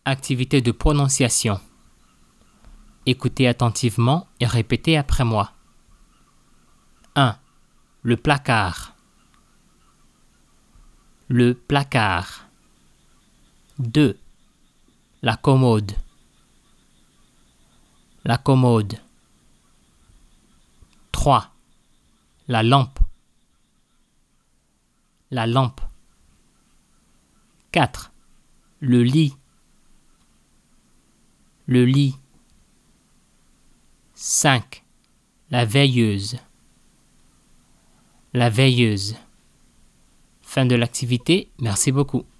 Activité de prononciation. Écoutez attentivement et répétez après moi. 1. Le placard. Le placard. 2. La commode. La commode. 3. La lampe. La lampe. 4. Le lit. Le lit. 5. La veilleuse. La veilleuse. Fin de l'activité. Merci beaucoup.